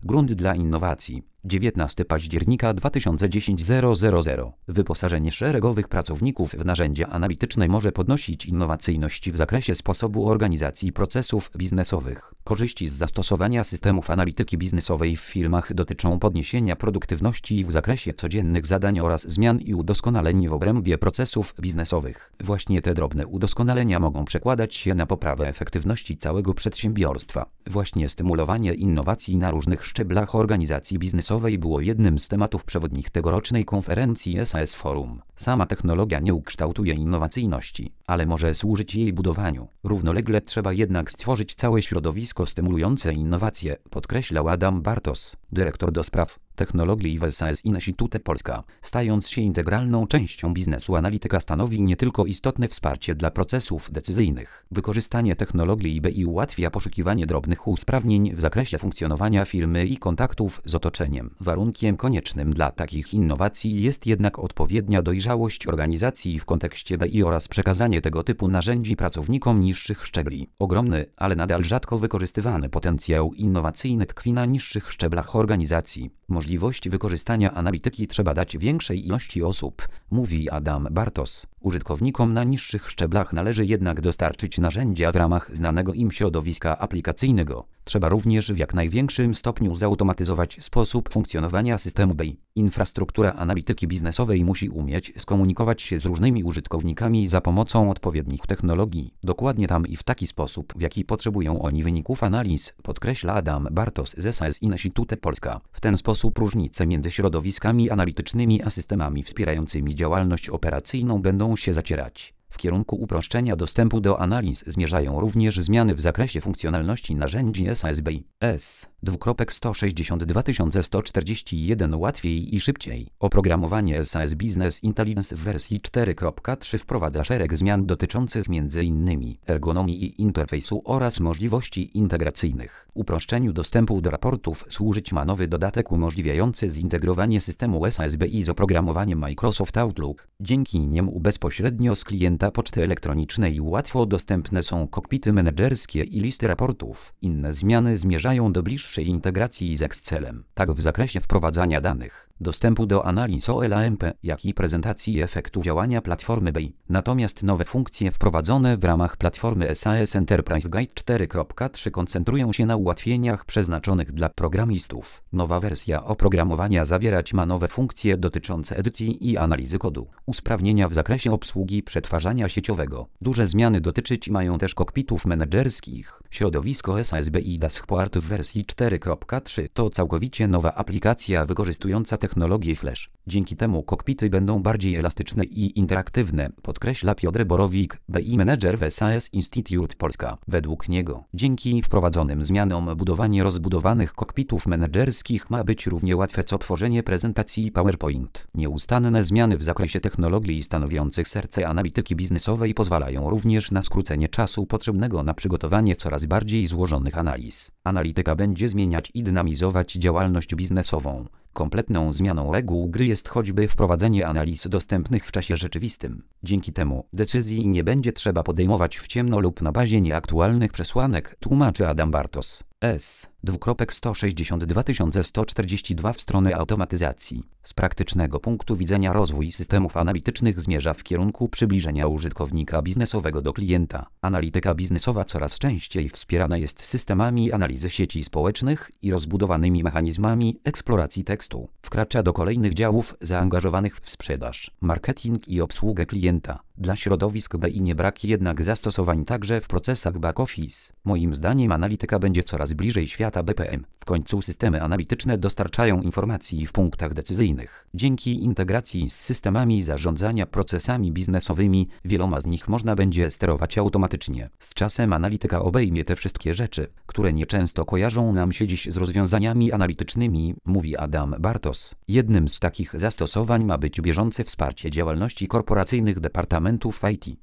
Grunt dla innowacji. 19 października 2010 Wyposażenie szeregowych pracowników w narzędzia analityczne może podnosić innowacyjność w zakresie sposobu organizacji procesów biznesowych. Korzyści z zastosowania systemów analityki biznesowej w firmach dotyczą podniesienia produktywności w zakresie codziennych zadań oraz zmian i udoskonaleń w obrębie procesów biznesowych. Właśnie te drobne udoskonalenia mogą przekładać się na poprawę efektywności całego przedsiębiorstwa. Właśnie stymulowanie innowacji na różnych szczeblach organizacji biznesowej było jednym z tematów przewodnich tegorocznej konferencji SAS Forum. Sama technologia nie ukształtuje innowacyjności, ale może służyć jej budowaniu. Równolegle trzeba jednak stworzyć całe środowisko stymulujące innowacje, podkreślał Adam Bartos, dyrektor do spraw technologii w SAS Institute Polska. Stając się integralną częścią biznesu, analityka stanowi nie tylko istotne wsparcie dla procesów decyzyjnych. Wykorzystanie technologii BI ułatwia poszukiwanie drobnych usprawnień w zakresie funkcjonowania firmy i kontaktów z otoczeniem. Warunkiem koniecznym dla takich innowacji jest jednak odpowiednia dojrzałość organizacji w kontekście BI oraz przekazanie tego typu narzędzi pracownikom niższych szczebli. Ogromny, ale nadal rzadko wykorzystywany potencjał innowacyjny tkwi na niższych szczeblach organizacji. Możliwość wykorzystania analityki trzeba dać większej ilości osób, mówi Adam Bartos. Użytkownikom na niższych szczeblach należy jednak dostarczyć narzędzia w ramach znanego im środowiska aplikacyjnego. Trzeba również w jak największym stopniu zautomatyzować sposób funkcjonowania systemu BI. Infrastruktura analityki biznesowej musi umieć skomunikować się z różnymi użytkownikami za pomocą odpowiednich technologii. Dokładnie tam i w taki sposób, w jaki potrzebują oni wyników analiz, podkreśla Adam Bartos z SAS Institute Polska. W ten sposób różnice między środowiskami analitycznymi a systemami wspierającymi działalność operacyjną będą się zacierać. W kierunku uproszczenia dostępu do analiz zmierzają również zmiany w zakresie funkcjonalności narzędzi SAS BI. S. 2.162.141 Łatwiej i szybciej. Oprogramowanie SAS Business Intelligence w wersji 4.3 wprowadza szereg zmian dotyczących m.in. ergonomii i interfejsu oraz możliwości integracyjnych. Uproszczeniu dostępu do raportów służyć ma nowy dodatek umożliwiający zintegrowanie systemu SAS BI z oprogramowaniem Microsoft Outlook. Dzięki niemu bezpośrednio z klienta poczty elektronicznej łatwo dostępne są kokpity menedżerskie i listy raportów. Inne zmiany zmierzają do bliższej integracji z Excelem, tak w zakresie wprowadzania danych, dostępu do analiz OLAMP, jak i prezentacji efektu działania platformy BI. Natomiast nowe funkcje wprowadzone w ramach platformy SAS Enterprise Guide 4.3 koncentrują się na ułatwieniach przeznaczonych dla programistów. Nowa wersja oprogramowania zawierać ma nowe funkcje dotyczące edycji i analizy kodu, usprawnienia w zakresie obsługi przetwarzania sieciowego. Duże zmiany dotyczyć mają też kokpitów menedżerskich. Środowisko SAS BI Dashboard w wersji 4.3 to całkowicie nowa aplikacja wykorzystująca technologię Flash. Dzięki temu kokpity będą bardziej elastyczne i interaktywne, podkreśla Piotr Borowik, BI Manager w SAS Institute Polska. Według niego, dzięki wprowadzonym zmianom budowanie rozbudowanych kokpitów menedżerskich ma być równie łatwe co tworzenie prezentacji PowerPoint. Nieustanne zmiany w zakresie technologii stanowiących serce analityki biznesowej pozwalają również na skrócenie czasu potrzebnego na przygotowanie coraz bardziej złożonych analiz. Analityka będzie zmieniać i dynamizować działalność biznesową. Kompletną zmianą reguł gry jest choćby wprowadzenie analiz dostępnych w czasie rzeczywistym. Dzięki temu decyzji nie będzie trzeba podejmować w ciemno lub na bazie nieaktualnych przesłanek, tłumaczy Adam Bartos. S. 2.162.142 w stronę automatyzacji. Z praktycznego punktu widzenia rozwój systemów analitycznych zmierza w kierunku przybliżenia użytkownika biznesowego do klienta. Analityka biznesowa coraz częściej wspierana jest systemami analizy sieci społecznych i rozbudowanymi mechanizmami eksploracji tekstu. Wkracza do kolejnych działów zaangażowanych w sprzedaż, marketing i obsługę klienta. Dla środowisk BI nie brak jednak zastosowań także w procesach back-office. Moim zdaniem analityka będzie coraz bliżej świata BPM. W końcu systemy analityczne dostarczają informacji w punktach decyzyjnych. Dzięki integracji z systemami zarządzania procesami biznesowymi, wieloma z nich można będzie sterować automatycznie. Z czasem analityka obejmie te wszystkie rzeczy, które nieczęsto kojarzą nam się dziś z rozwiązaniami analitycznymi, mówi Adam Bartos. Jednym z takich zastosowań ma być bieżące wsparcie działalności korporacyjnych departamentów IT.